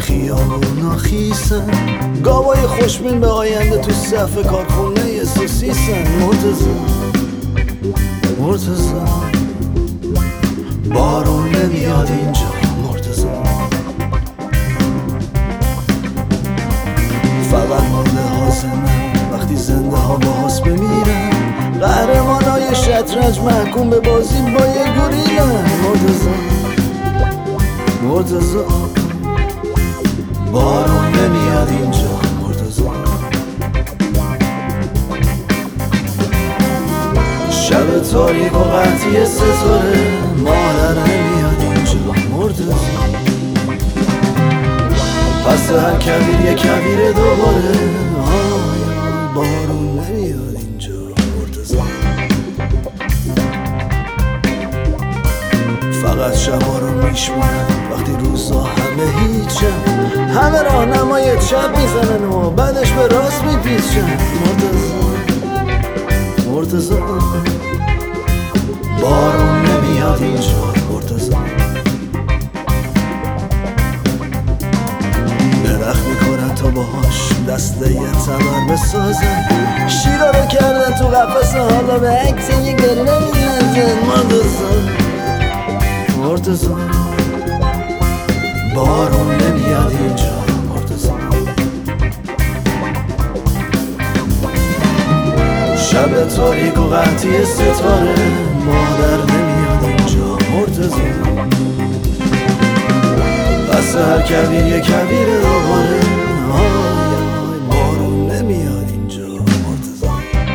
خیابونا خیسن، گاوای خوشبین به آینده تو صف کارخونه سوسیسن. مرتضی بارون نمیاد اینجا. مرتضی فقط مرده حاضنن وقتی زنده ها باز بمیرن، قهرمانای شطرنج محکوم به بازی با یه گوریلن. مرتضی بارون نمیاد اینجا. مرتضی شب تاریک و قطعی ستاره، مادر نمیاد اینجا. مرتضی پس هر کبیر یه کبیر دوباره، بارون نمیاد اینجا. مرتضی فقط شبا رو میشمونن وقتی روزا همه هیچن، همه راهنمای چپ میزنن و بعدش به راست میپیچن. مرتضی بارون نمیاد اینجا. مرتضی درخت میکنن تا باهاش دسته یه تبر بسازن، شیرا رو کردن تو قفص حالا به عکس یه گله میلنزن. مرتضی بارون نمیاد اینجا. مرتضی شب تاریک و قطعی ستاره، مادر نمیاد اینجا. مرتضی پس هر کبیر یه کبیر دوباره، بارون نمیاد اینجا. مرتضی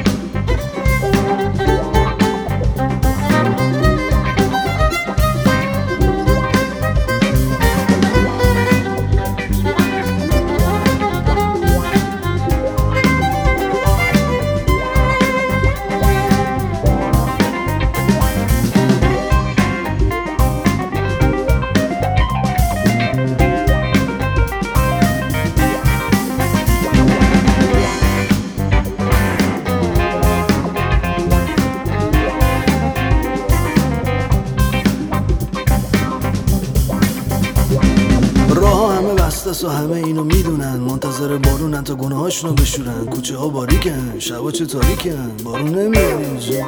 و همه اینو میدونن، منتظر بارونن تا گناهاشونو بشورن. کوچه ها باریکن، شبا چه تاریکن، بارون نمیاد اینجا.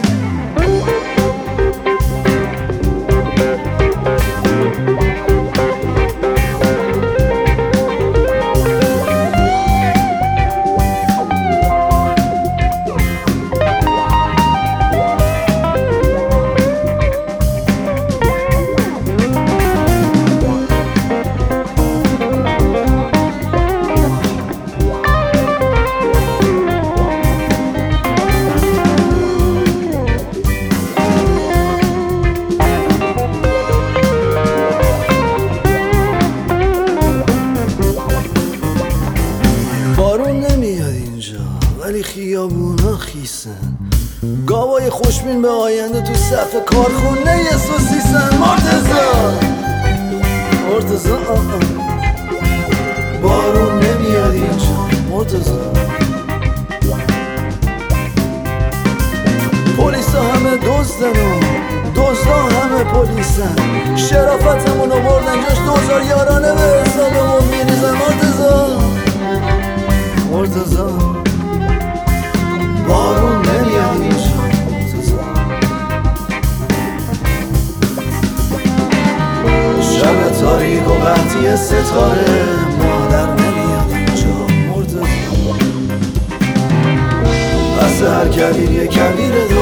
ولی خیابونا خیسن، گاوای خوشبین به آینده تو صف کارخونه سوسیسن. مرتضی بارون نمیاد اینجا. مرتضی پلیسا همه دزدن و دزدا همه پلیسن، شرافتمونو بردن جاش دوزار یارانه به حسابمون میریزن. مرتضی بارون نمیاد اینجا. شب تاریک و قطعی ستاره، مادر نمیاد اینجا. مرتضی پس هر کبیر یه کبیر